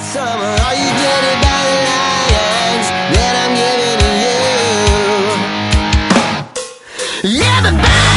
summer, are you jaded by the lions that I'm giving to you? Everybody